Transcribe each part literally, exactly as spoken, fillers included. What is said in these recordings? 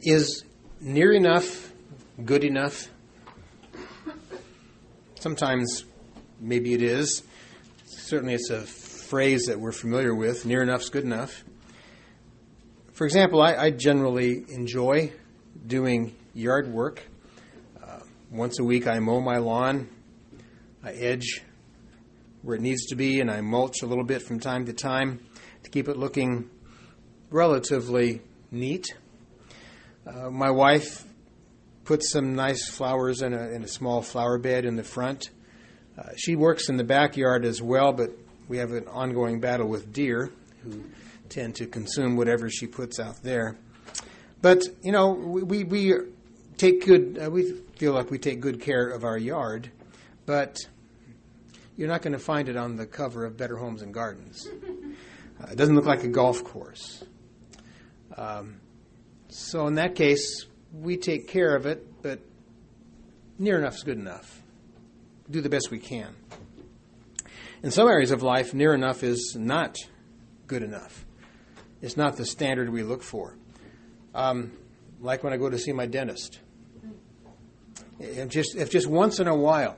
Is near enough good enough? Sometimes maybe it is. Certainly it's a phrase that we're familiar with. Near enough's good enough. For example, I, I generally enjoy doing yard work. Uh, once a week I mow my lawn. I edge where it needs to be, and I mulch a little bit from time to time to keep it looking relatively neat. Uh, my wife puts some nice flowers in a, in a small flower bed in the front. Uh, she works in the backyard as well, but we have an ongoing battle with deer who tend to consume whatever she puts out there. But, you know, we, we, we take good, uh, we feel like we take good care of our yard, but you're not going to find it on the cover of Better Homes and Gardens. Uh, it doesn't look like a golf course. Um, so in that case, we take care of it, but near enough is good enough. Do the best we can. In some areas of life, near enough is not good enough. It's not the standard we look for. Um, like when I go to see my dentist. If just, if just once in a while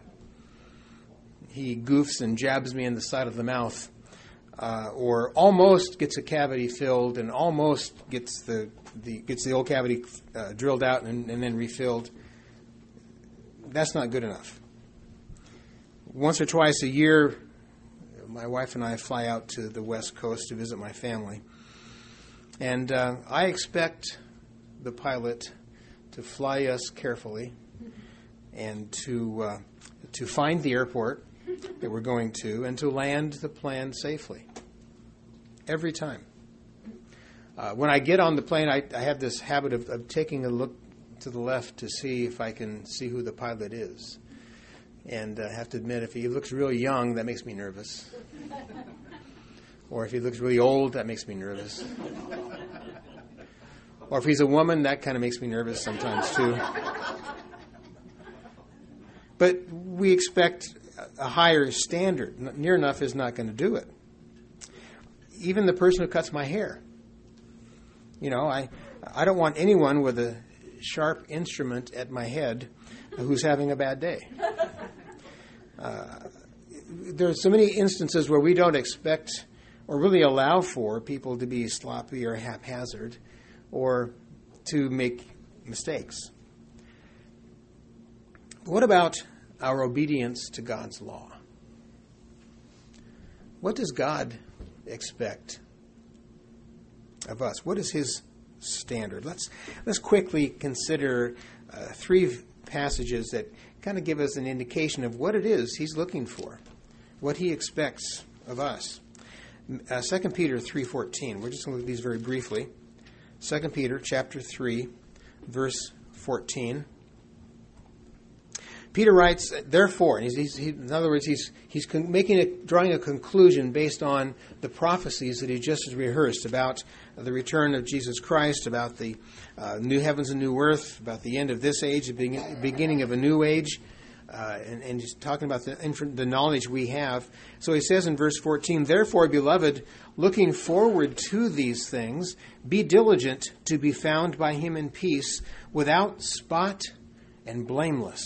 he goofs and jabs me in the side of the mouth, uh, or almost gets a cavity filled and almost gets the, the gets the old cavity uh, drilled out and, and then refilled, that's not good enough. Once or twice a year, my wife and I fly out to the West Coast to visit my family. And uh, I expect the pilot to fly us carefully and to uh, to find the airport that we're going to and to land the plane safely. Every time. Uh, when I get on the plane, I, I have this habit of, of taking a look to the left to see if I can see who the pilot is. And I have to admit, if he looks really young, that makes me nervous. Or if he looks really old, that makes me nervous. Or if he's a woman, that kind of makes me nervous sometimes too. But we expect a higher standard. Near enough is not going to do it. Even the person who cuts my hair. You know, I I don't want anyone with a sharp instrument at my head who's having a bad day. Uh, there's so many instances where we don't expect or really allow for people to be sloppy or haphazard or to make mistakes. What about our obedience to God's law? What does God expect of us? What is His standard? Let's let's quickly consider uh, three passages that kind of give us an indication of what it is He's looking for, what He expects of us. Uh, Second Peter three fourteen. We're just going to look at these very briefly. Second Peter chapter three, verse fourteen. Peter writes, therefore, and he's, he's, he, in other words, he's he's con- making a, drawing a conclusion based on the prophecies that he just has rehearsed about the return of Jesus Christ, about the uh, new heavens and new earth, about the end of this age, the begin- beginning of a new age, uh, and, and he's talking about the, the knowledge we have. So he says in verse fourteen, therefore, beloved, looking forward to these things, be diligent to be found by Him in peace, without spot and blameless.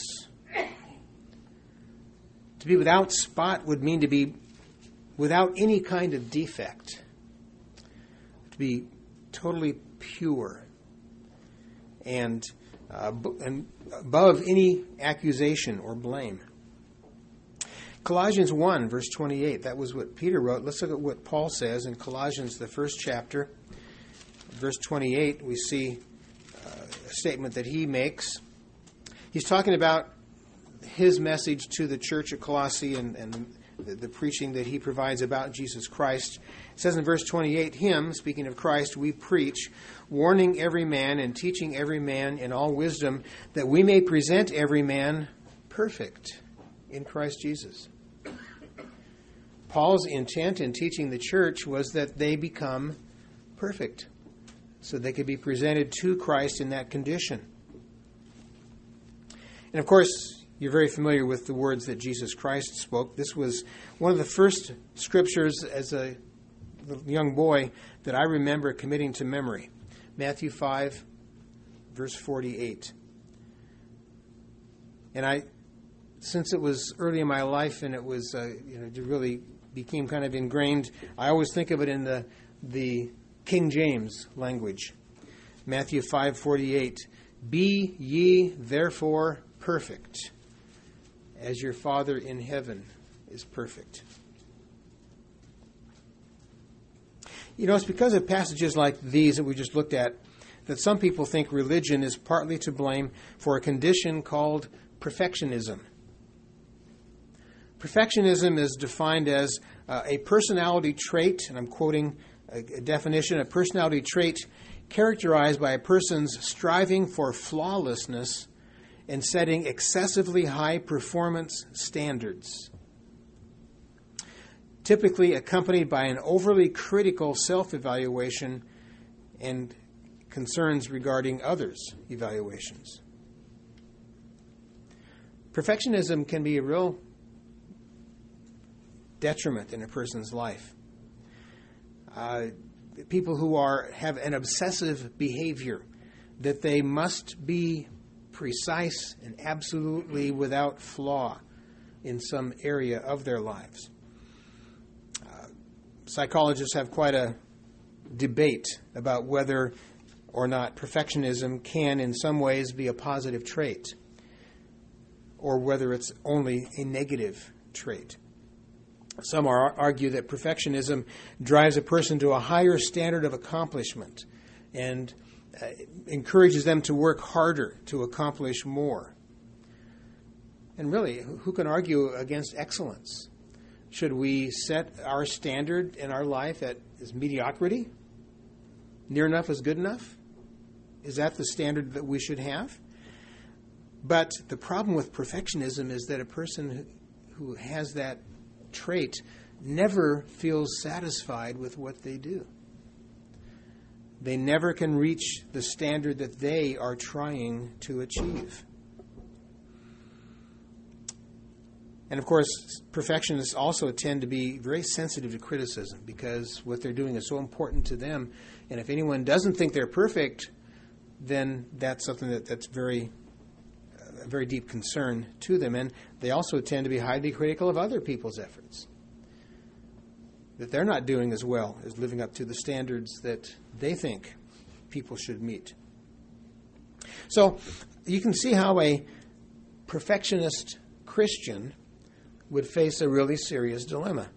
To be without spot would mean to be without any kind of defect. To be totally pure and, uh, and above any accusation or blame. Colossians one, verse twenty-eight, that was what Peter wrote. Let's look at what Paul says in Colossians, the first chapter. Verse twenty-eight, we see uh, a statement that he makes. He's talking about his message to the church at Colossae and, and the, the preaching that he provides about Jesus Christ. It says in verse twenty-eight, him, speaking of Christ, we preach, warning every man and teaching every man in all wisdom, that we may present every man perfect in Christ Jesus. Paul's intent in teaching the church was that they become perfect, so they could be presented to Christ in that condition. And of course, you're very familiar with the words that Jesus Christ spoke. This was one of the first scriptures as a young boy that I remember committing to memory. Matthew five, verse forty-eight. And I, since it was early in my life and it was, uh, you know, it really became kind of ingrained, I always think of it in the the King James language. Matthew five forty-eight. Be ye therefore perfect, as your Father in heaven is perfect. You know, it's because of passages like these that we just looked at that some people think religion is partly to blame for a condition called perfectionism. Perfectionism is defined as uh, a personality trait, and I'm quoting a, a definition, a personality trait characterized by a person's striving for flawlessness and setting excessively high performance standards, typically accompanied by an overly critical self-evaluation and concerns regarding others' evaluations. Perfectionism can be a real detriment in a person's life. Uh, people who are have an obsessive behavior, that they must be precise and absolutely without flaw in some area of their lives. Uh, psychologists have quite a debate about whether or not perfectionism can in some ways be a positive trait, or whether it's only a negative trait. Some are, argue that perfectionism drives a person to a higher standard of accomplishment and uh, encourages them to work harder to accomplish more. And really, who can argue against excellence? Should we set our standard in our life at as mediocrity? Near enough is good enough? Is that the standard that we should have? But the problem with perfectionism is that a person who has that trait never feels satisfied with what they do. They never can reach the standard that they are trying to achieve. And of course, perfectionists also tend to be very sensitive to criticism because what they're doing is so important to them. And if anyone doesn't think they're perfect, then that's something that, that's very a very deep concern to them. And they also tend to be highly critical of other people's efforts, that they're not doing as well as living up to the standards that they think people should meet. So you can see how a perfectionist Christian would face a really serious dilemma.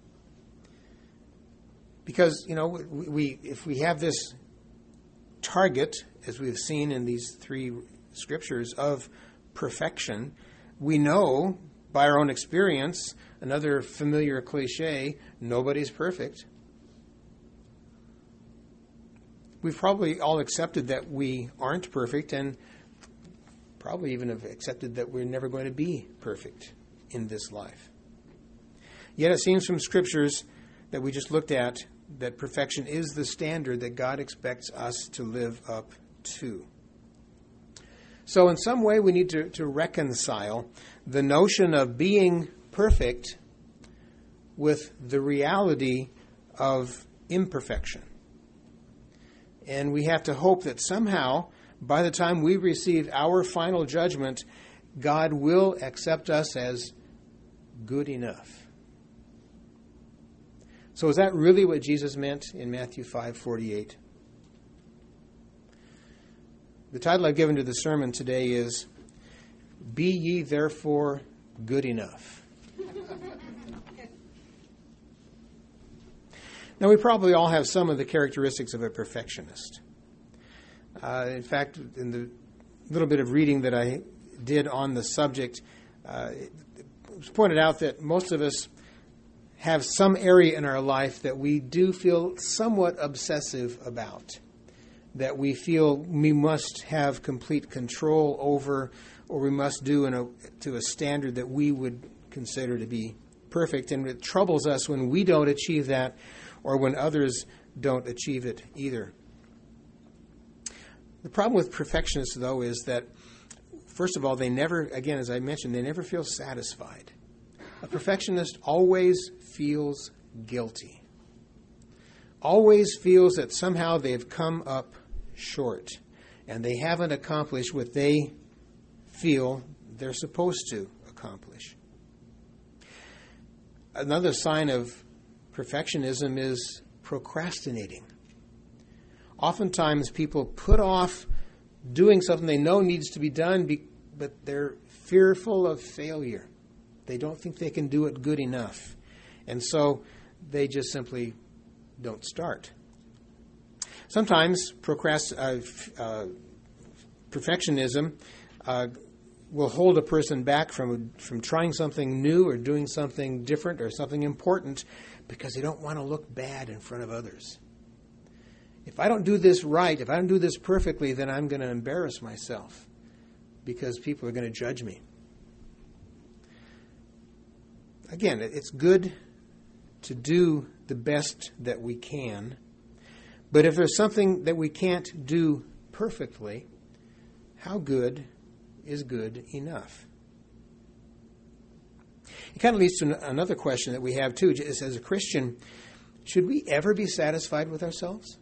Because, you know, we, we if we have this target, as we've seen in these three scriptures, of perfection, we know by our own experience, another familiar cliche, nobody's perfect. We've probably all accepted that we aren't perfect, and probably even have accepted that we're never going to be perfect in this life. Yet it seems from scriptures that we just looked at that perfection is the standard that God expects us to live up to. So in some way we need to, to reconcile the notion of being perfect with the reality of imperfection. And we have to hope that somehow, by the time we receive our final judgment, God will accept us as good enough. So is that really what Jesus meant in Matthew five forty-eight? The title I've given to the sermon today is, Be Ye Therefore Good Enough. Now, we probably all have some of the characteristics of a perfectionist. Uh, in fact, in the little bit of reading that I did on the subject, uh, it was pointed out that most of us have some area in our life that we do feel somewhat obsessive about, that we feel we must have complete control over, or we must do in a, to a standard that we would consider to be perfect. And it troubles us when we don't achieve that, or when others don't achieve it either. The problem with perfectionists, though, is that, first of all, they never, again, as I mentioned, they never feel satisfied. A perfectionist always feels guilty, always feels that somehow they've come up short. and they haven't accomplished what they feel they're supposed to accomplish. Another sign of perfectionism is procrastinating. Oftentimes people put off doing something they know needs to be done, but they're fearful of failure. They don't think they can do it good enough. And so they just simply don't start. Sometimes procrast- uh, uh, perfectionism uh, will hold a person back from from trying something new or doing something different or something important because they don't want to look bad in front of others. If I don't do this right, if I don't do this perfectly, then I'm going to embarrass myself because people are going to judge me. Again, it's good to do the best that we can, but if there's something that we can't do perfectly, how good is good enough? It kind of leads to another question that we have too. As a Christian, should we ever be satisfied with ourselves?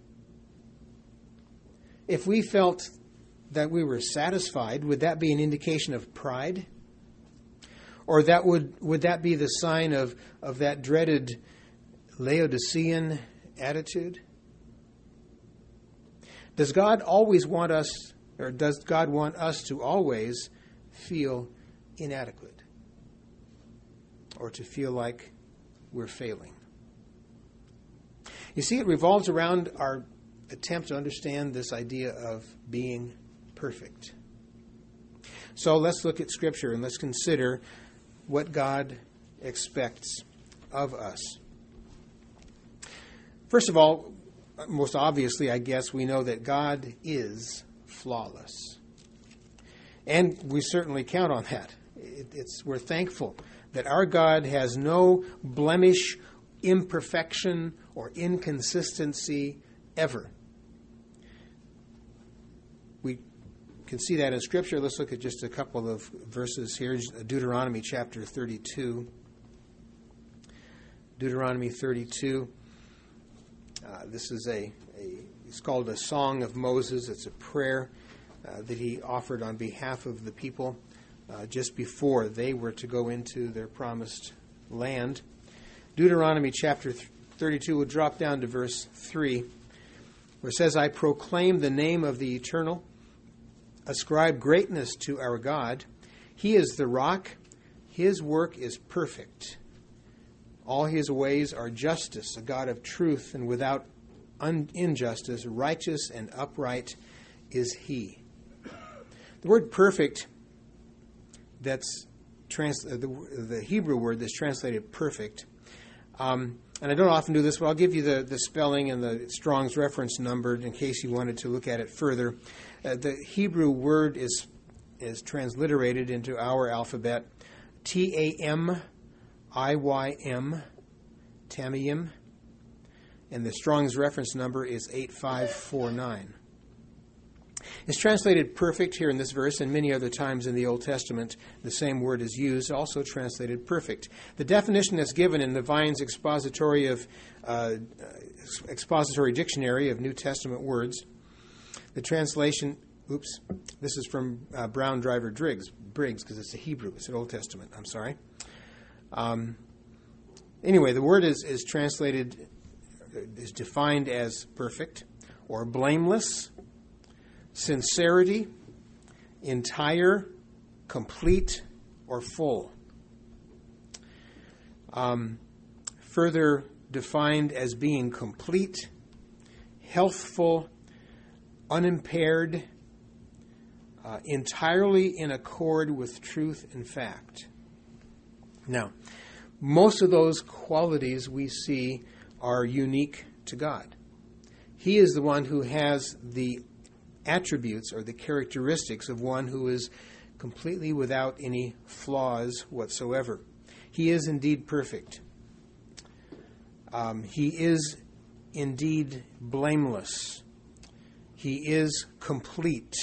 If we felt that we were satisfied, would that be an indication of pride? Or that would would that be the sign of, of that dreaded Laodicean attitude? Does God always want us, or does God want us to always feel inadequate? Or to feel like we're failing? You see, it revolves around our attempt to understand this idea of being perfect. So let's look at Scripture and let's consider what God expects of us. First of all, most obviously, I guess, we know that God is flawless. And we certainly count on that. It, it's, we're thankful that our God has no blemish, imperfection, or inconsistency ever. We can see that in Scripture. Let's look at just a couple of verses here. Deuteronomy chapter thirty-two. Deuteronomy thirty-two. Uh, this is a, a, it's called a Song of Moses. It's a prayer uh, that he offered on behalf of the people uh, just before they were to go into their promised land. Deuteronomy chapter thirty-two, we'll drop down to verse three, where it says, I proclaim the name of the Eternal. Ascribe greatness to our God. He is the rock. His work is perfect. All his ways are justice, a God of truth and without un- injustice. Righteous and upright is he. The word perfect, that's trans- the, the Hebrew word that's translated perfect. Um, and I don't often do this, but I'll give you the, the spelling and the Strong's reference number in case you wanted to look at it further. Uh, the Hebrew word is is transliterated into our alphabet, T A M I Y M, Tamiyim, and the Strong's reference number is eight five four nine. It's translated perfect here in this verse, and many other times in the Old Testament the same word is used, also translated perfect. The definition that's given in the Vine's expository of uh, expository dictionary of New Testament words, the translation, oops, this is from uh, Brown Driver Briggs, Briggs, because it's a Hebrew, it's an Old Testament, I'm sorry. Um, anyway, the word is, is translated, is defined as perfect or blameless, sincerity, entire, complete, or full. Um, further defined as being complete, healthful, unimpaired, uh, entirely in accord with truth and fact. Now, most of those qualities we see are unique to God. He is the one who has the attributes or the characteristics of one who is completely without any flaws whatsoever. He is indeed perfect. Um, he is indeed blameless. He is complete.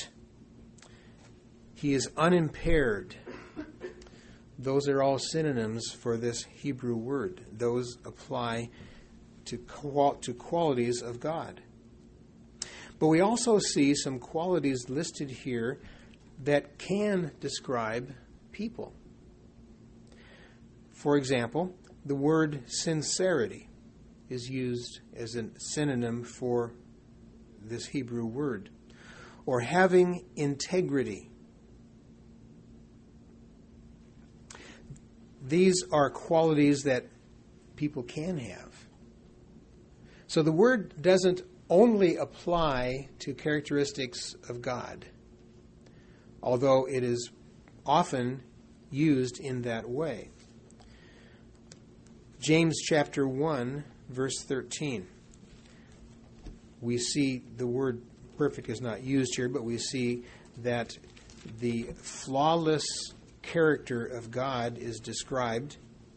He is unimpaired. Those are all synonyms for this Hebrew word. Those apply to qual- to qualities of God. But we also see some qualities listed here that can describe people. For example, the word sincerity is used as a synonym for this Hebrew word, or having integrity. These are qualities that people can have. So the word doesn't only apply to characteristics of God, although it is often used in that way. James chapter one, verse thirteen. We see the word perfect is not used here, but we see that the flawless character of God is described.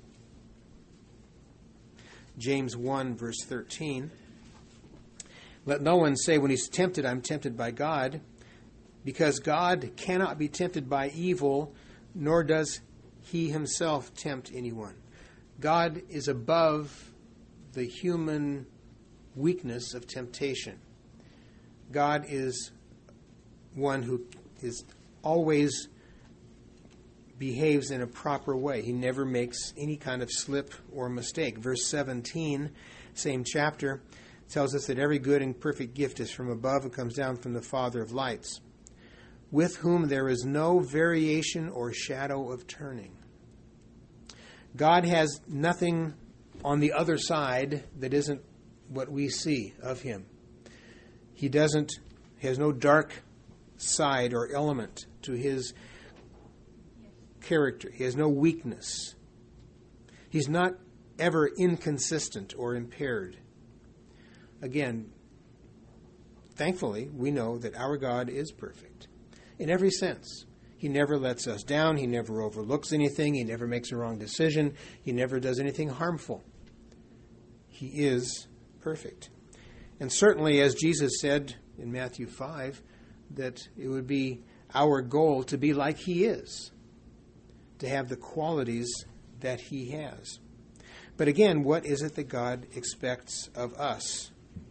James one, verse thirteen. Let no one say when he's tempted, I'm tempted by God, because God cannot be tempted by evil, nor does he himself tempt anyone. God is above the human weakness of temptation. God is one who is always behaves in a proper way. He never makes any kind of slip or mistake. Verse seventeen, same chapter, tells us that every good and perfect gift is from above and comes down from the Father of lights, with whom there is no variation or shadow of turning. God has nothing on the other side that isn't what we see of him. He doesn't, he has no dark side or element to his character. He has no weakness. He's not ever inconsistent or impaired. Again, thankfully, we know that our God is perfect in every sense. He never lets us down. He never overlooks anything. He never makes a wrong decision. He never does anything harmful. He is perfect. And certainly, as Jesus said in Matthew five, that it would be our goal to be like he is, to have the qualities that he has. But again, what is it that God expects of us?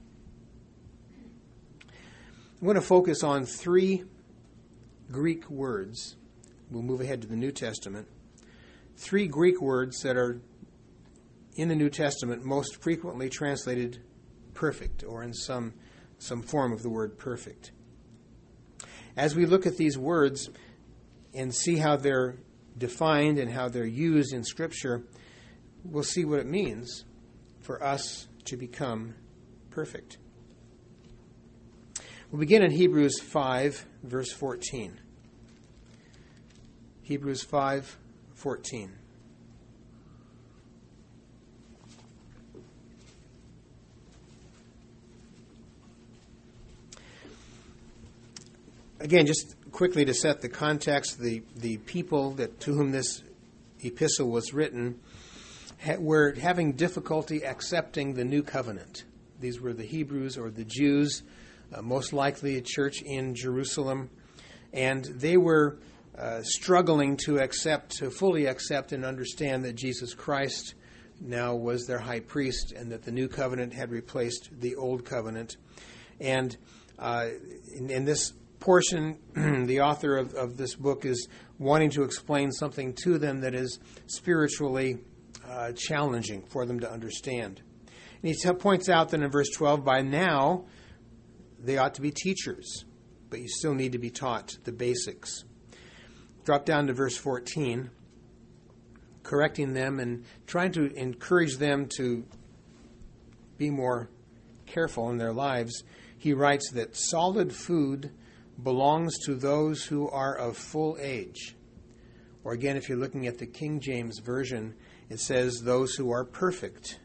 I'm going to focus on three Greek words. We'll move ahead to the New Testament. Three Greek words that are in the New Testament most frequently translated perfect, or in some, some form of the word perfect. As we look at these words and see how they're defined and how they're used in Scripture, we'll see what it means for us to become perfect. We'll begin in Hebrews five, verse fourteen. Hebrews five, fourteen. Again, just quickly to set the context, the, the people that to whom this epistle was written ha, were having difficulty accepting the new covenant. These were the Hebrews or the Jews, uh, most likely a church in Jerusalem, and they were uh, struggling to accept, to fully accept and understand that Jesus Christ now was their high priest and that the new covenant had replaced the old covenant. And uh, in, in this portion, the author of, of this book is wanting to explain something to them that is spiritually uh, challenging for them to understand. And he t- points out that in verse twelve, by now they ought to be teachers, but you still need to be taught the basics. Drop down to verse fourteen, correcting them and trying to encourage them to be more careful in their lives. He writes that solid food belongs to those who are of full age. Or again, if you're looking at the King James Version, it says those who are perfect.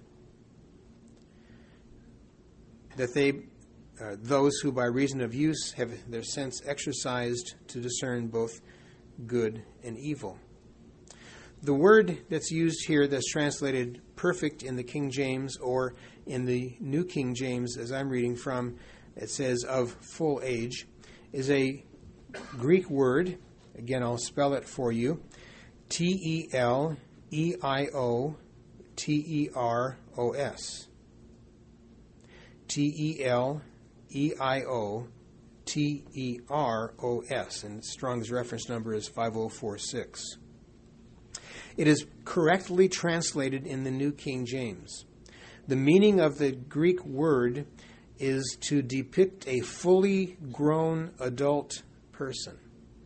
That they, uh, those who by reason of use have their sense exercised to discern both good and evil. The word that's used here that's translated perfect in the King James, or in the New King James as I'm reading from, it says of full age, is a Greek word. Again, I'll spell it for you. T E L E I O T E R O S. T E L E I O T E R O S, and Strong's reference number is five oh four six. It is correctly translated in the New King James. The meaning of the Greek word is to depict a fully grown adult person.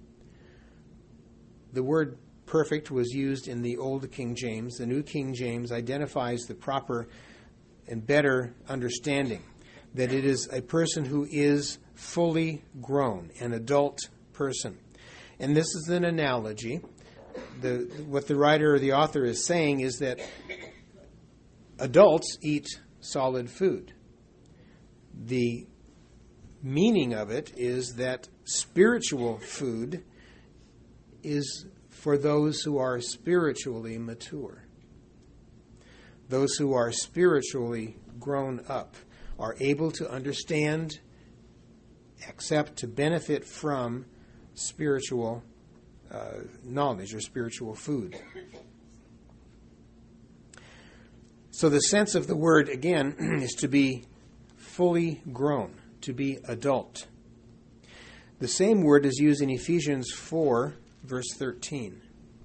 The word perfect was used in the Old King James. The New King James identifies the proper and better understanding that it is a person who is fully grown, an adult person. And this is an analogy. The, what the writer or the author is saying is that adults eat solid food. The meaning of it is that spiritual food is for those who are spiritually mature. Those who are spiritually grown up are able to understand, accept, to benefit from spiritual uh, knowledge or spiritual food. So the sense of the word, again, is to be fully grown, to be adult. The same word is used in Ephesians four, verse thirteen.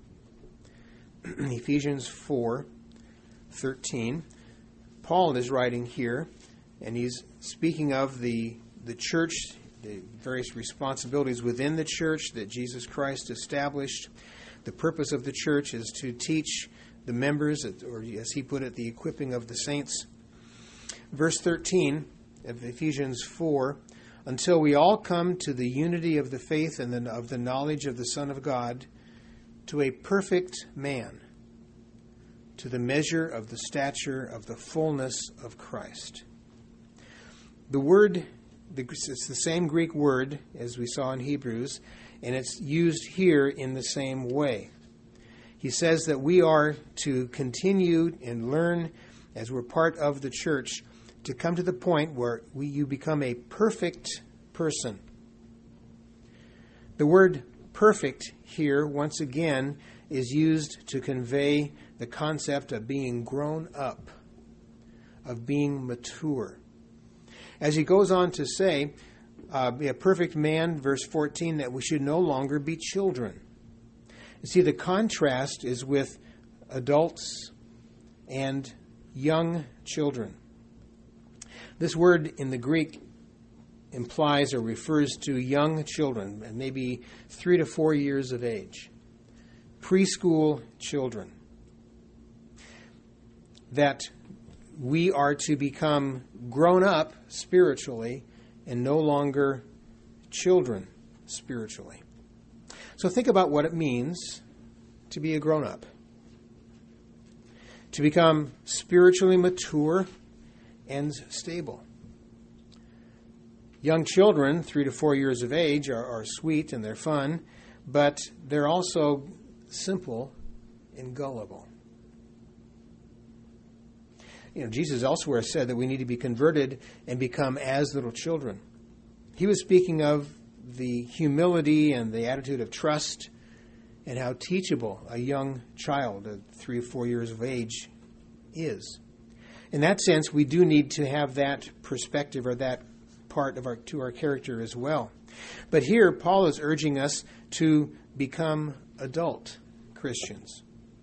Ephesians four, thirteen. Paul is writing here, and he's speaking of the, the church, the various responsibilities within the church that Jesus Christ established. The purpose of the church is to teach the members, or as he put it, the equipping of the saints. Verse thirteen of Ephesians four, until we all come to the unity of the faith and the, of the knowledge of the Son of God, to a perfect man, to the measure of the stature of the fullness of Christ. The word, it's the same Greek word as we saw in Hebrews, and it's used here in the same way. He says that we are to continue and learn as we're part of the church to come to the point where we, you become a perfect person. The word perfect here, once again, is used to convey the concept of being grown up, of being mature. As he goes on to say, uh, be a perfect man, verse fourteen, that we should no longer be children. You see, the contrast is with adults and young children. This word in the Greek implies or refers to young children, maybe three to four years of age, preschool children, that we are to become grown up spiritually and no longer children spiritually. So think about what it means to be a grown up, to become spiritually mature and stable. Young children, three to four years of age, are, are sweet and they're fun, but they're also simple and gullible. You know, Jesus elsewhere said that we need to be converted and become as little children. He was speaking of the humility and the attitude of trust and how teachable a young child at three or four years of age is. In that sense, we do need to have that perspective or that part of our to our character as well. But here, Paul is urging us to become adult Christians.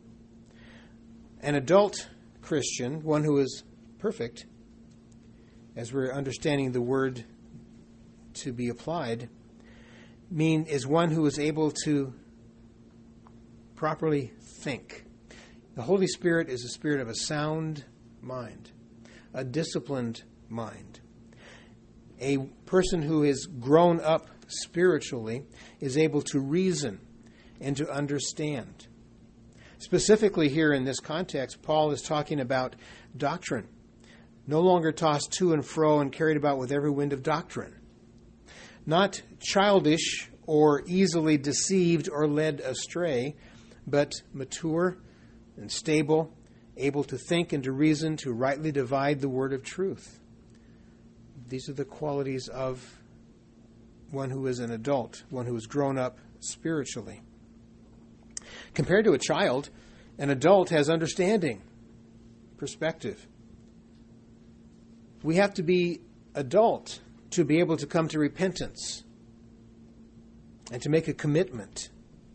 An adult Christian, one who is perfect, as we're understanding the word to be applied, mean is one who is able to properly think. The Holy Spirit is a spirit of a sound mind, a disciplined mind. A person who is grown up spiritually is able to reason and to understand. Specifically here in this context, Paul is talking about doctrine, no longer tossed to and fro and carried about with every wind of doctrine. Not childish or easily deceived or led astray, but mature and stable, able to think and to reason, to rightly divide the word of truth. These are the qualities of one who is an adult, one who has grown up spiritually. Compared to a child, an adult has understanding, perspective. We have to be adult to be able to come to repentance and to make a commitment.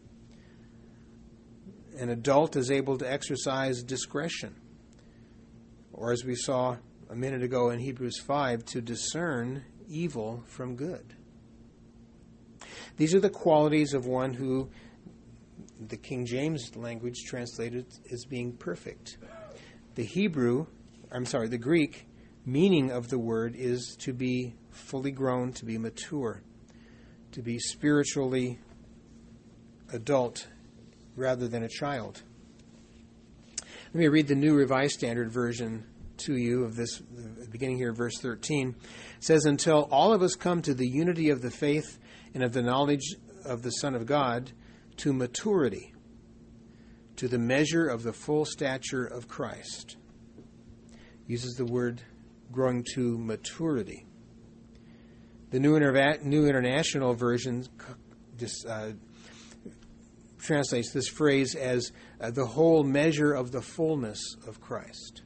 An adult is able to exercise discretion, or as we saw a minute ago in Hebrews five, to discern evil from good. These are the qualities of one who the King James language translated as being perfect. The Hebrew, I'm sorry, the Greek meaning of the word is to be fully grown, to be mature, to be spiritually adult rather than a child. Let me read the New Revised Standard Version to you of this, beginning here, verse thirteen. It says, "Until all of us come to the unity of the faith and of the knowledge of the Son of God, to maturity, to the measure of the full stature of Christ." Uses the word growing to maturity. The New, Interva- New International Version just, uh, translates this phrase as uh, the whole measure of the fullness of Christ.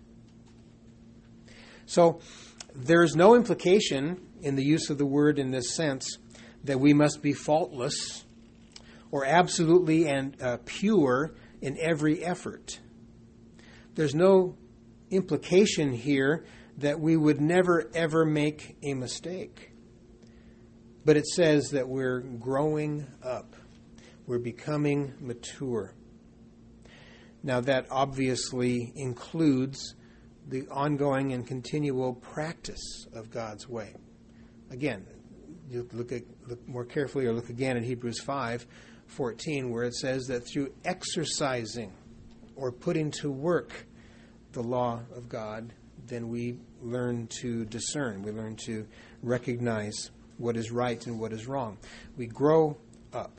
So there's no implication in the use of the word in this sense that we must be faultless or absolutely and uh, pure in every effort. There's no implication here that we would never ever make a mistake. But it says that we're growing up. We're becoming mature. Now that obviously includes the ongoing and continual practice of God's way. Again, you look at look more carefully, or look again at Hebrews five fourteen, where it says that through exercising or putting to work the law of God, then we learn to discern. We learn to recognize what is right and what is wrong. We grow up.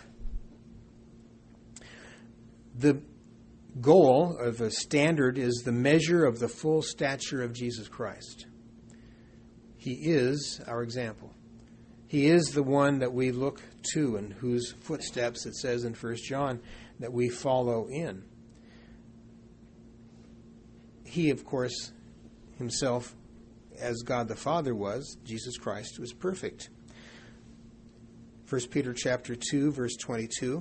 The goal of a standard is the measure of the full stature of Jesus Christ. He is our example. He is the one that we look to and whose footsteps, it says in First John, that we follow in. He, of course, himself, as God the Father was, Jesus Christ, was perfect. First Peter chapter two, verse twenty-two.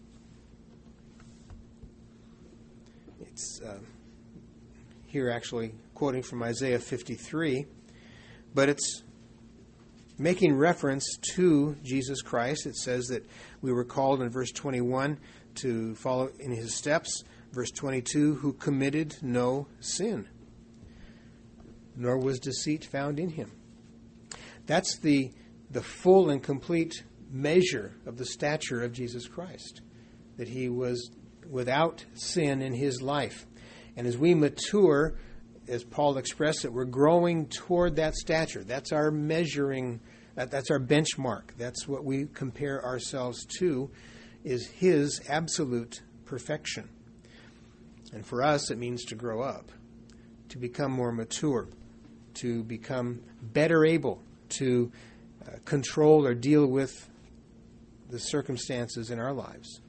It's uh, here actually quoting from Isaiah fifty-three, but it's making reference to Jesus Christ. It says that we were called in verse twenty-one to follow in his steps. Verse twenty-two, who committed no sin, nor was deceit found in him. That's the, the full and complete measure of the stature of Jesus Christ, that he was without sin in his life. And as we mature, as Paul expressed it, we're growing toward that stature. That's our measuring, that, that's our benchmark. That's what we compare ourselves to, is his absolute perfection. And for us, it means to grow up, to become more mature, to become better able to uh, control or deal with the circumstances in our lives.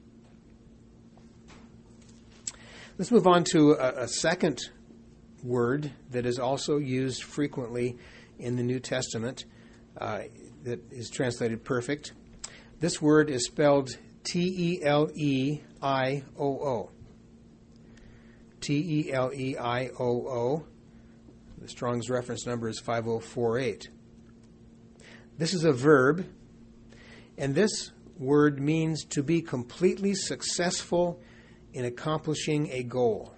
Let's move on to a, a second word that is also used frequently in the New Testament uh, that is translated perfect. This word is spelled T E L E I O O. T E L E I O O. The Strong's reference number is five oh four eight. This is a verb, and this word means to be completely successful in accomplishing a goal.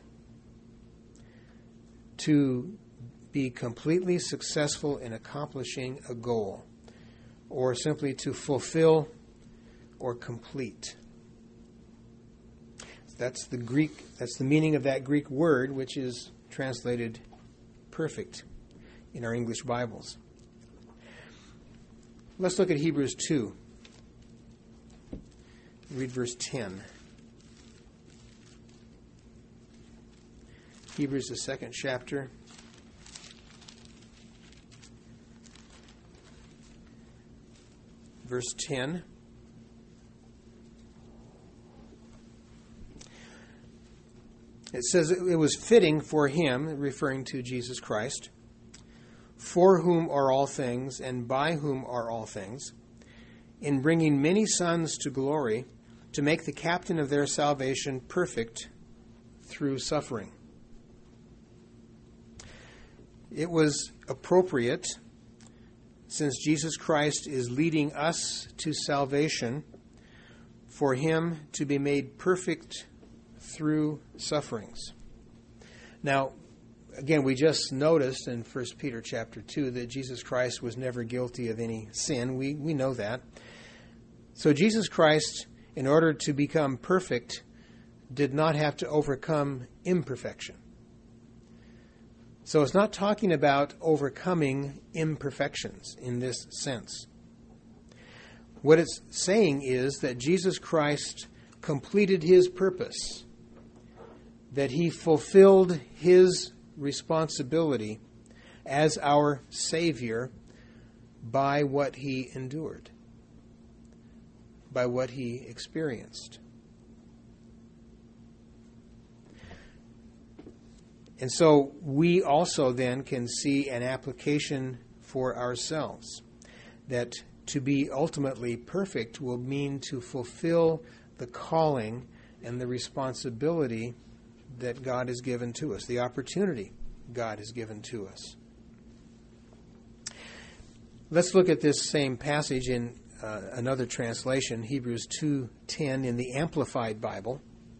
To be completely successful in accomplishing a goal, or simply to fulfill or complete. That's the Greek, that's the meaning of that Greek word, which is translated perfect in our English Bibles. Let's look at Hebrews two. Read verse ten. Hebrews, the second chapter. Verse ten. It says it was fitting for him, referring to Jesus Christ, for whom are all things, and by whom are all things, in bringing many sons to glory, to make the captain of their salvation perfect through suffering. It was appropriate, since Jesus Christ is leading us to salvation, for him to be made perfect through sufferings. Now, again, we just noticed in First Peter chapter two that Jesus Christ was never guilty of any sin. We, we know that. So Jesus Christ, in order to become perfect, did not have to overcome imperfection. So it's not talking about overcoming imperfections in this sense. What it's saying is that Jesus Christ completed his purpose, that he fulfilled his responsibility as our Savior by what he endured, by what he experienced. And so we also then can see an application for ourselves, that to be ultimately perfect will mean to fulfill the calling and the responsibility that God has given to us, the opportunity God has given to us. Let's look at this same passage in uh, another translation, Hebrews two ten in the Amplified Bible.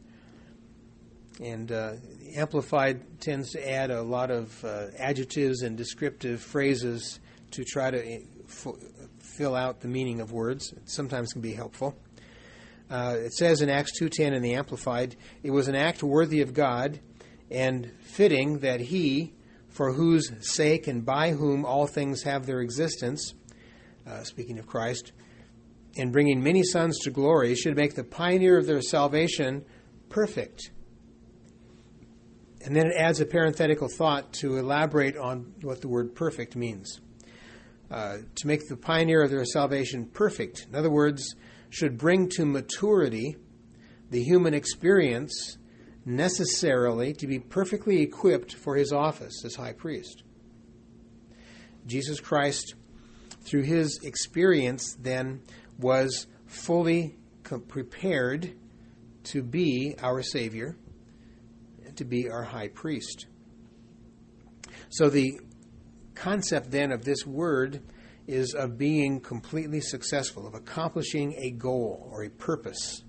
And uh, the Amplified tends to add a lot of uh, adjectives and descriptive phrases to try to f- fill out the meaning of words. It sometimes can be helpful. Uh, it says in Acts two ten in the Amplified, "It was an act worthy of God and fitting that he, for whose sake and by whom all things have their existence," uh, speaking of Christ, "in bringing many sons to glory, should make the pioneer of their salvation perfect." And then it adds a parenthetical thought to elaborate on what the word perfect means. Uh, to make the pioneer of their salvation perfect. In other words, should bring to maturity the human experience necessarily to be perfectly equipped for his office as high priest. Jesus Christ, through his experience, then was fully prepared to be our Savior, to be our high priest. So the concept then of this word is of being completely successful, of accomplishing a goal or a purpose.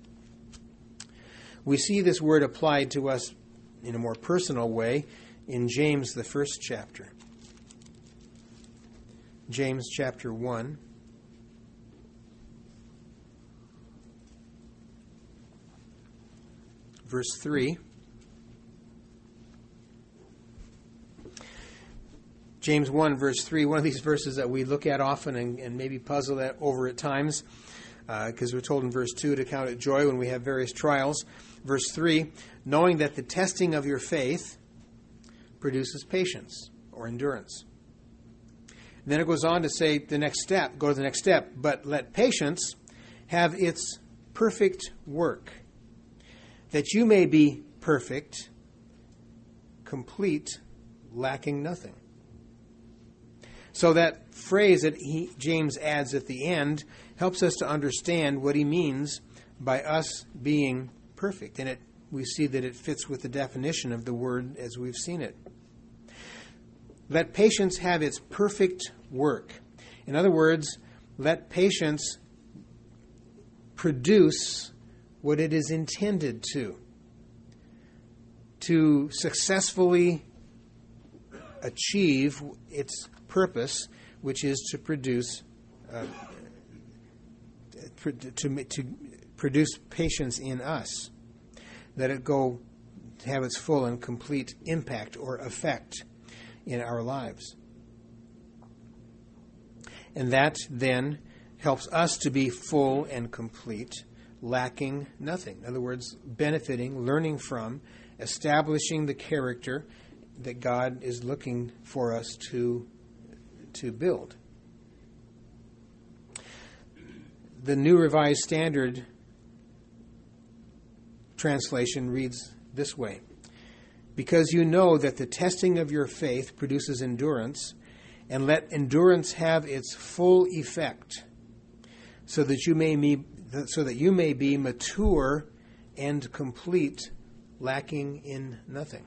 We see this word applied to us in a more personal way in James, the first chapter. James chapter one. Verse three. James one, verse three, one of these verses that we look at often and, and maybe puzzle at, over at times, because uh, we're told in verse two to count it joy when we have various trials. Verse three, knowing that the testing of your faith produces patience or endurance. And then it goes on to say the next step, go to the next step, but let patience have its perfect work, that you may be perfect, complete, lacking nothing. So that phrase that he, James adds at the end helps us to understand what he means by us being perfect. And it, we see that it fits with the definition of the word as we've seen it. Let patience have its perfect work. In other words, let patience produce what it is intended to. To successfully achieve its purpose, which is to produce uh, to, to produce patience in us, that it go to have its full and complete impact or effect in our lives. And that then helps us to be full and complete, lacking nothing. In other words, benefiting, learning from, establishing the character that God is looking for us to to build. The New Revised Standard translation reads this way: because you know that the testing of your faith produces endurance, and let endurance have its full effect, so that you may be, so that you may be mature and complete, lacking in nothing.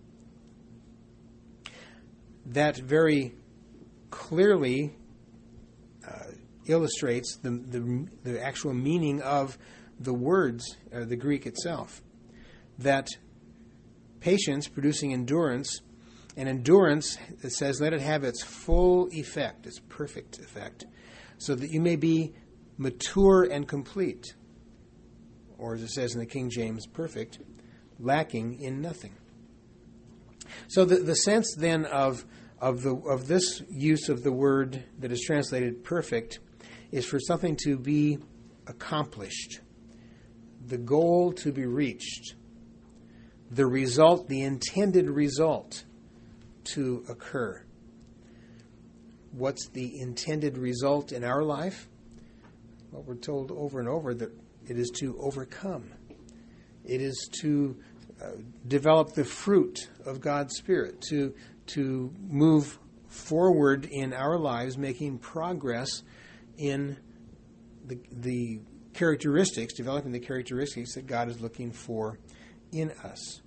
That very clearly uh, illustrates the, the the actual meaning of the words, or the Greek itself. That patience producing endurance, and endurance, it says, let it have its full effect, its perfect effect, so that you may be mature and complete, or as it says in the King James, perfect, lacking in nothing. So the, the sense then of of the of this use of the word that is translated perfect is for something to be accomplished, the goal to be reached, the result, the intended result to occur. What's the intended result in our life? Well, we're told over and over that it is to overcome. It is to uh, develop the fruit of God's Spirit, to to move forward in our lives, making progress in the, the characteristics, developing the characteristics that God is looking for in us.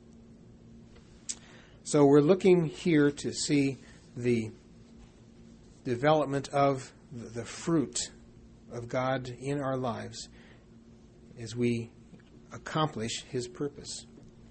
So we're looking here to see the development of the fruit of God in our lives as we accomplish His purpose.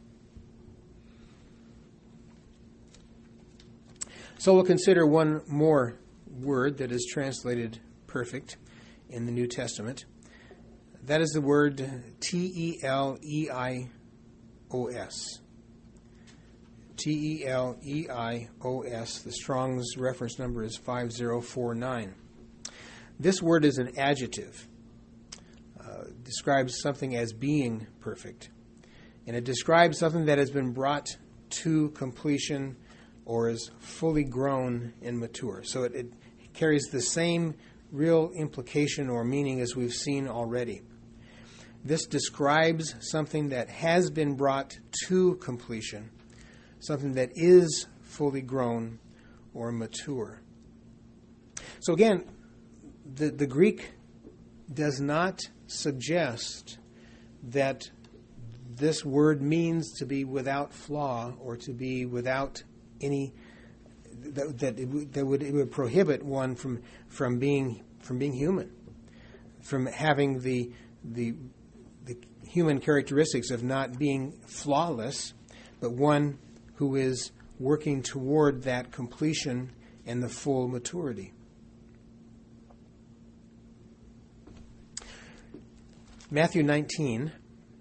So we'll consider one more word that is translated perfect in the New Testament. That is the word T E L E I O S. T E L E I O S. The Strong's reference number is five zero four nine. This word is an adjective. Uh, describes something as being perfect. And it describes something that has been brought to completion or is fully grown and mature. So it, it carries the same real implication or meaning as we've seen already. This describes something that has been brought to completion, something that is fully grown or mature. So again, the, the Greek does not suggest that this word means to be without flaw or to be without any that that, it, that would it would prohibit one from from being from being human, from having the the the human characteristics of not being flawless, but one who is working toward that completion and the full maturity. Matthew nineteen,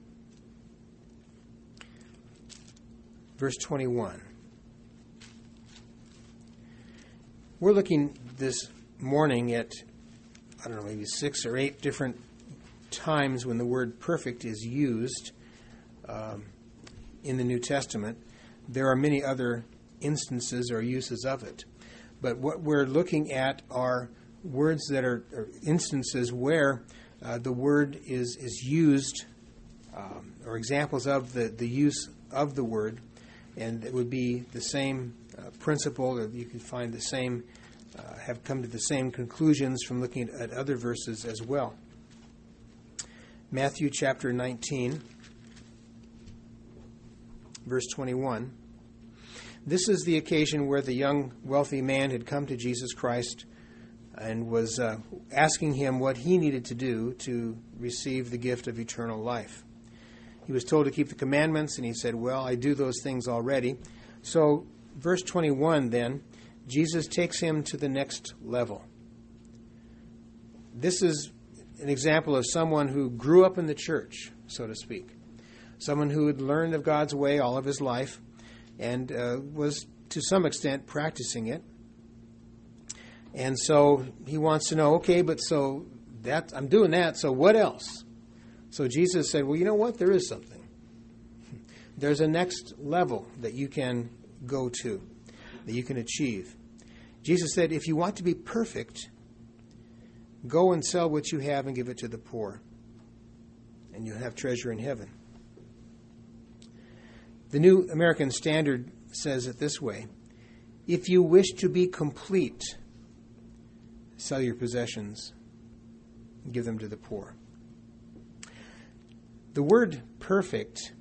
verse twenty-one. We're looking this morning at, I don't know, maybe six or eight different times when the word perfect is used um, in the New Testament. There are many other instances or uses of it. But what we're looking at are words that are, are instances where uh, the word is, is used, um, or examples of the, the use of the word, and it would be the same uh, principle, or you can find the same, uh, have come to the same conclusions from looking at, at other verses as well. Matthew chapter nineteen, verse twenty-one. This is the occasion where the young wealthy man had come to Jesus Christ and was uh, asking him what he needed to do to receive the gift of eternal life. He was told to keep the commandments, and he said, well, I do those things already. So, verse twenty-one then, Jesus takes him to the next level. This is an example of someone who grew up in the church, so to speak. Someone who had learned of God's way all of his life and uh, was, to some extent, practicing it. And so he wants to know, okay, but so that I'm doing that, so what else? So Jesus said, well, you know what? There is something. There's a next level that you can go to, that you can achieve. Jesus said, if you want to be perfect, go and sell what you have and give it to the poor, and you'll have treasure in heaven. The New American Standard says it this way: if you wish to be complete, sell your possessions, and give them to the poor. The word perfect,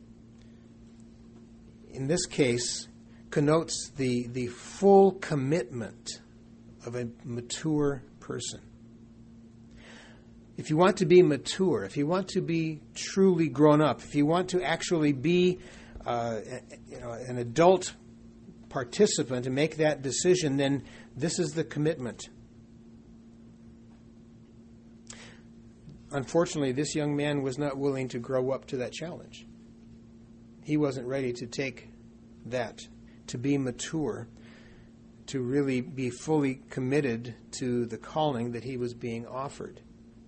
in this case, connotes the, the full commitment of a mature person. If you want to be mature, if you want to be truly grown up, if you want to actually be uh, you know, an adult participant and make that decision, then this is the commitment. Unfortunately, this young man was not willing to grow up to that challenge. He wasn't ready to take that, to be mature, to really be fully committed to the calling that he was being offered.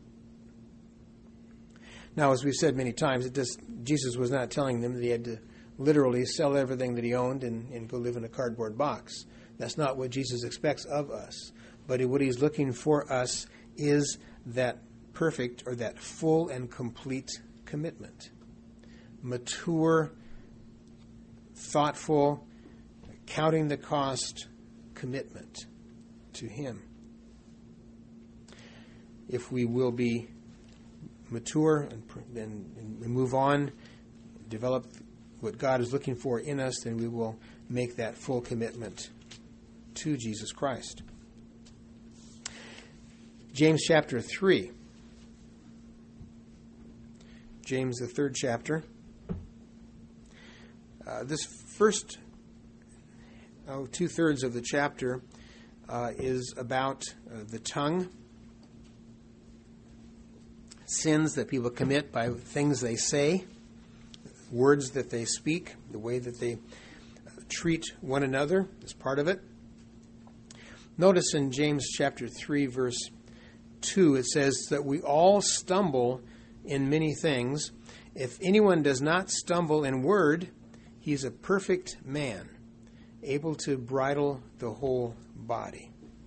Now, as we've said many times, it does, Jesus was not telling them that he had to literally sell everything that he owned and, and go live in a cardboard box. That's not what Jesus expects of us. But what he's looking for us is that perfect or that full and complete commitment. Mature, thoughtful, counting the cost commitment to him. If we will be mature and, and, and move on, develop what God is looking for in us, then we will make that full commitment to Jesus Christ. James chapter three. James, the third chapter. Uh, this first oh, two-thirds of the chapter uh, is about uh, the tongue. Sins that people commit by things they say, words that they speak, the way that they treat one another is part of it. Notice in James chapter three, verse two, it says that we all stumble in many things. If anyone does not stumble in word, he's a perfect man, able to bridle the whole body.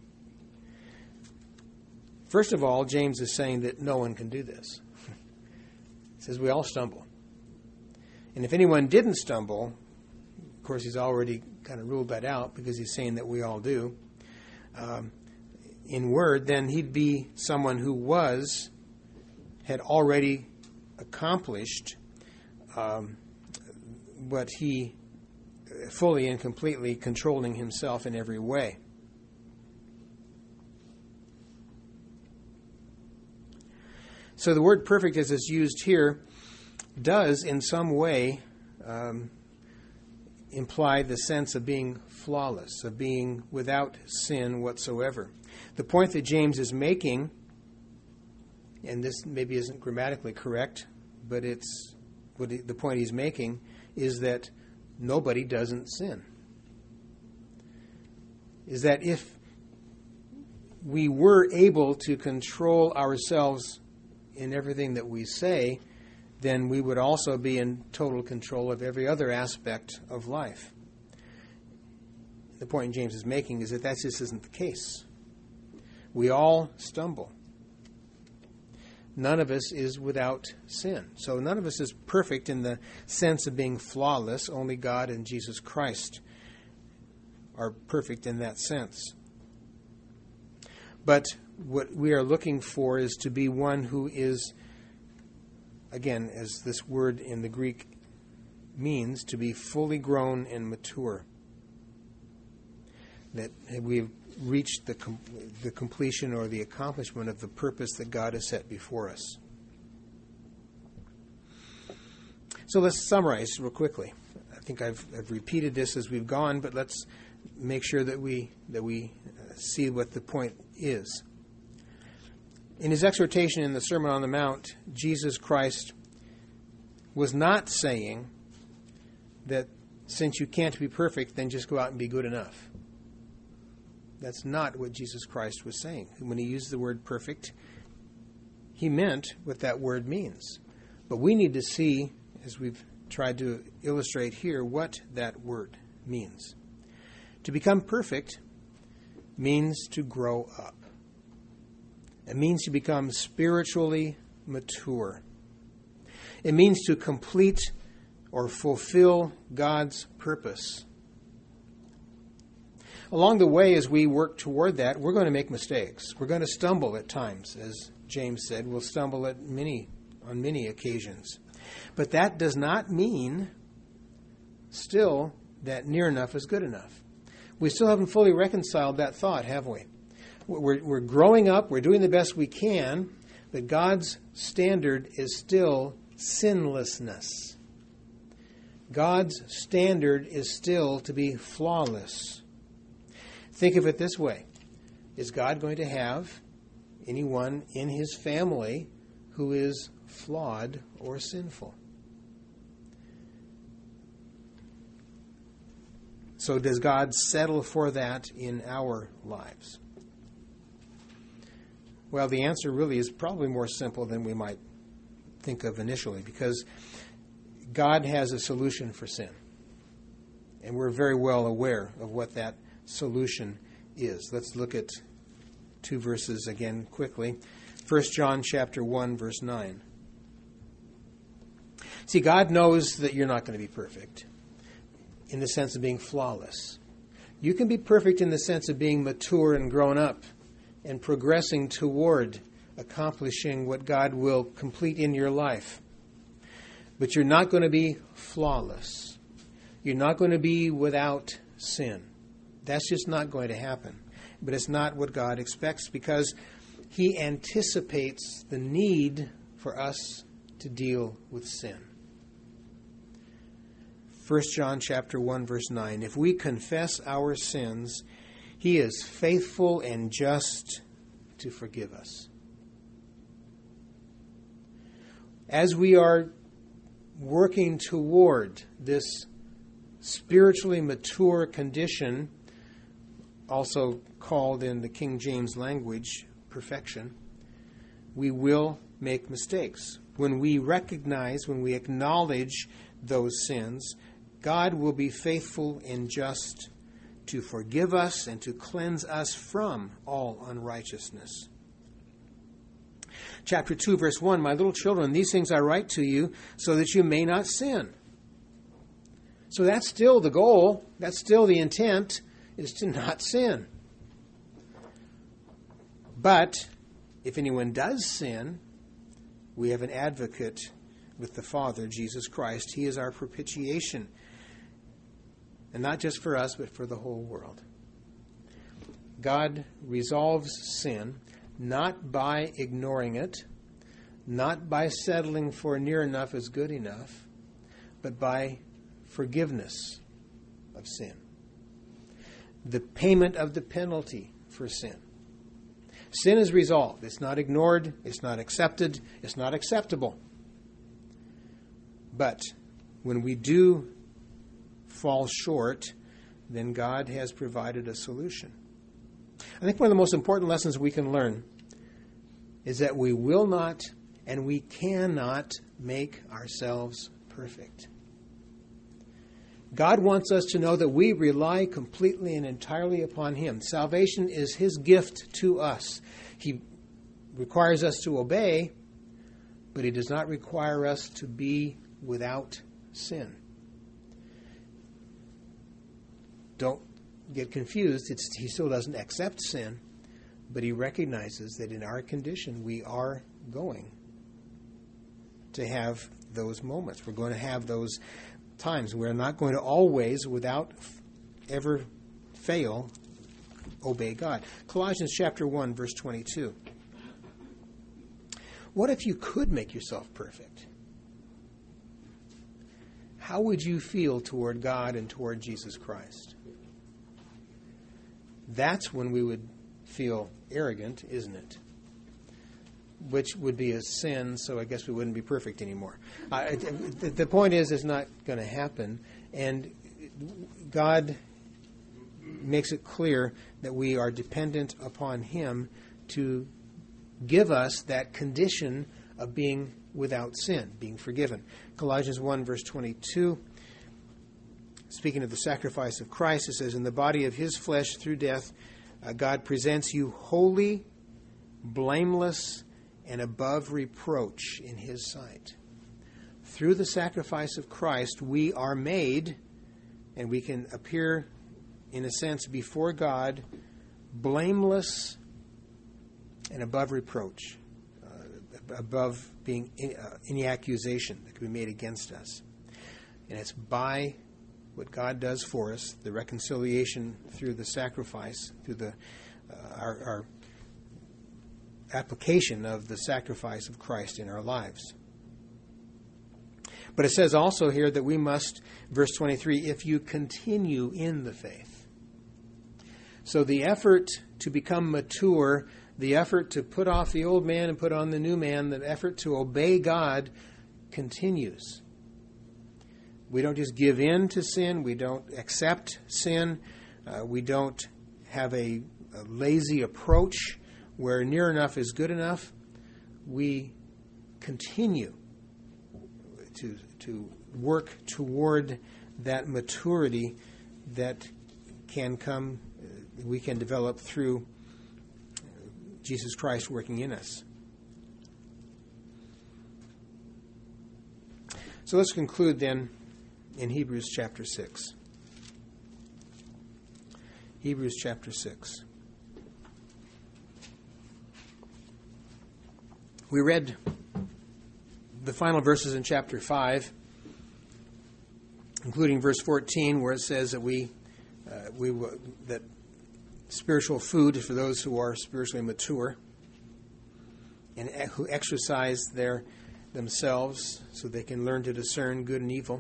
First of all, James is saying that no one can do this. He says we all stumble. And if anyone didn't stumble, of course he's already kind of ruled that out because he's saying that we all do, um, in word, then he'd be someone who was, had already accomplished um, what he fully and completely controlling himself in every way. So the word perfect as it's used here does in some way um, imply the sense of being flawless, of being without sin whatsoever. The point that James is making, and this maybe isn't grammatically correct, but it's what he, the point he's making is that nobody doesn't sin. Is that if we were able to control ourselves in everything that we say, then we would also be in total control of every other aspect of life. The point James is making is that that just isn't the case. We all stumble. None of us is without sin. So none of us is perfect in the sense of being flawless. Only God and Jesus Christ are perfect in that sense. But what we are looking for is to be one who is, again, as this word in the Greek means, to be fully grown and mature. That we've reached the com- the completion or the accomplishment of the purpose that God has set before us. So let's summarize real quickly. I think I've, I've repeated this as we've gone, but let's make sure that we that we see what the point is. In his exhortation in the Sermon on the Mount, Jesus Christ was not saying that since you can't be perfect, then just go out and be good enough. That's not what Jesus Christ was saying. When he used the word perfect, he meant what that word means. But we need to see, as we've tried to illustrate here, what that word means. To become perfect means to grow up. It means to become spiritually mature. It means to complete or fulfill God's purpose. Along the way, as we work toward that, we're going to make mistakes. We're going to stumble at times, as James said. We'll stumble at many, on many occasions. But that does not mean still that near enough is good enough. We still haven't fully reconciled that thought, have we? We're, we're growing up, we're doing the best we can, but God's standard is still sinlessness. God's standard is still to be flawless. Think of it this way. Is God going to have anyone in his family who is flawed or sinful? So does God settle for that in our lives? Well, the answer really is probably more simple than we might think of initially, because God has a solution for sin. And we're very well aware of what that solution is. Let's look at two verses again quickly. First John chapter one, verse nine. See, God knows that you're not going to be perfect in the sense of being flawless. You can be perfect in the sense of being mature and grown up and progressing toward accomplishing what God will complete in your life. But you're not going to be flawless. You're not going to be without sin. That's just not going to happen. But it's not what God expects, because he anticipates the need for us to deal with sin. First John chapter one, verse nine. If we confess our sins, he is faithful and just to forgive us. As we are working toward this spiritually mature condition, also called in the King James language perfection, we will make mistakes. When we recognize, when we acknowledge those sins, God will be faithful and just to forgive us and to cleanse us from all unrighteousness. Chapter two, verse one, my little children, these things I write to you so that you may not sin. So that's still the goal. That's still the intent, is to not sin. But if anyone does sin, we have an advocate with the Father, Jesus Christ. He is our propitiation. And not just for us, but for the whole world. God resolves sin not by ignoring it, not by settling for near enough is good enough, but by forgiveness of sin. The payment of the penalty for sin. Sin is resolved. It's not ignored. It's not accepted. It's not acceptable. But when we do fall short, then God has provided a solution. I think one of the most important lessons we can learn is that we will not and we cannot make ourselves perfect. God wants us to know that we rely completely and entirely upon him. Salvation is his gift to us. He requires us to obey, but he does not require us to be without sin. Don't get confused. It's, he still doesn't accept sin, but he recognizes that in our condition we are going to have those moments. We're going to have those times. We're not going to always, without ever fail, obey God. Colossians chapter one, verse twenty-two. What if you could make yourself perfect? How would you feel toward God and toward Jesus Christ? That's when we would feel arrogant, isn't it? Which would be a sin, so I guess we wouldn't be perfect anymore. Uh, the, the point is, it's not going to happen. And God makes it clear that we are dependent upon him to give us that condition of being without sin, being forgiven. Colossians one, verse twenty-two, speaking of the sacrifice of Christ, it says, in the body of his flesh through death, uh, God presents you holy, blameless, and above reproach in his sight. Through the sacrifice of Christ, we are made, and we can appear in a sense, before God, blameless and above reproach, uh, above being in, uh, any accusation that could be made against us. And it's by what God does for us, the reconciliation through the sacrifice, through the uh, our, our application of the sacrifice of Christ in our lives. But it says also here that we must, verse twenty-three, if you continue in the faith. So the effort to become mature, the effort to put off the old man and put on the new man, the effort to obey God continues. We don't just give in to sin. We don't accept sin. Uh, we don't have a, a lazy approach where near enough is good enough. We continue to to work toward that maturity that can come, uh, we can develop through Jesus Christ working in us. So let's conclude then in Hebrews chapter six. Hebrews chapter six. We read the final verses in chapter five, including verse fourteen, where it says that we uh, we that spiritual food is for those who are spiritually mature and who exercise their themselves so they can learn to discern good and evil.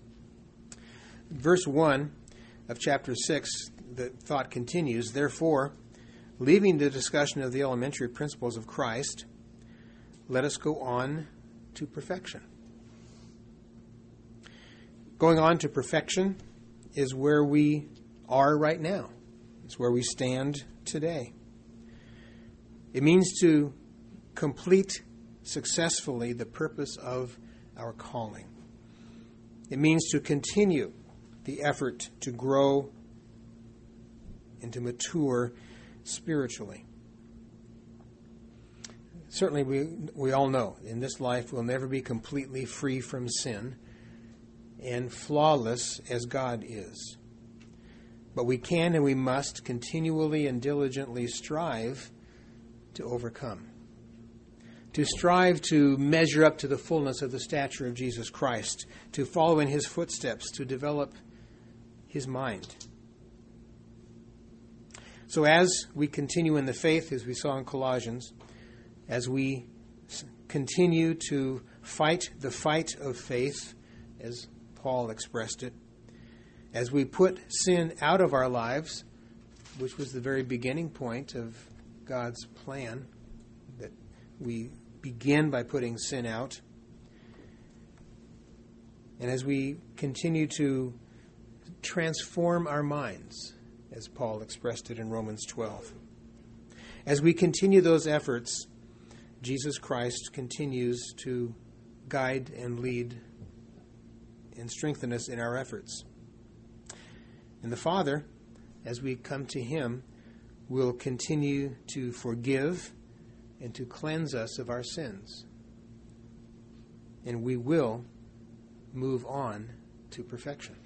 Verse one of chapter six, the thought continues, therefore, leaving the discussion of the elementary principles of Christ, let us go on to perfection. Going on to perfection is where we are right now. It's where we stand today. It means to complete successfully the purpose of our calling. It means to continue the effort to grow and to mature spiritually. Certainly we we all know in this life we'll never be completely free from sin and flawless as God is. But we can and we must continually and diligently strive to overcome. To strive to measure up to the fullness of the stature of Jesus Christ, to follow in his footsteps, to develop his mind. So as we continue in the faith, as we saw in Colossians, as we continue to fight the fight of faith, as Paul expressed it, as we put sin out of our lives, which was the very beginning point of God's plan, that we begin by putting sin out, and as we continue to transform our minds, as Paul expressed it in Romans twelve. As we continue those efforts, Jesus Christ continues to guide and lead and strengthen us in our efforts. And the Father, as we come to him, will continue to forgive and to cleanse us of our sins. And we will move on to perfection.